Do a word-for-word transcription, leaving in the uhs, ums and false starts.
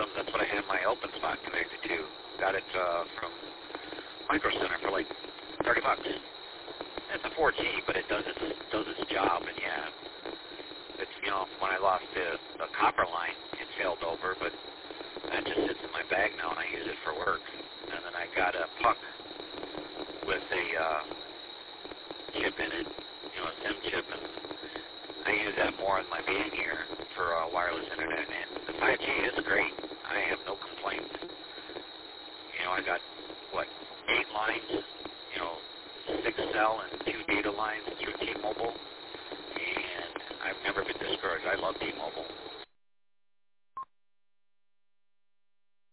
modems. That's what I had my open spot connected to. Got it uh, from Micro Center for like thirty bucks. It's a four G, but it does its does its job. And yeah, it's you know when I lost the, the copper line, it failed over, but that just sits in my bag now, and I use it for work. And then I got a puck with a uh, chip in it, you know, a SIM chip, and I use that more in my van here for uh, wireless internet. And the five G is great. I have no complaints. You know, I got, what, eight lines, you know, six cell and two data lines through T-Mobile, and I've never been discouraged. I love T-Mobile.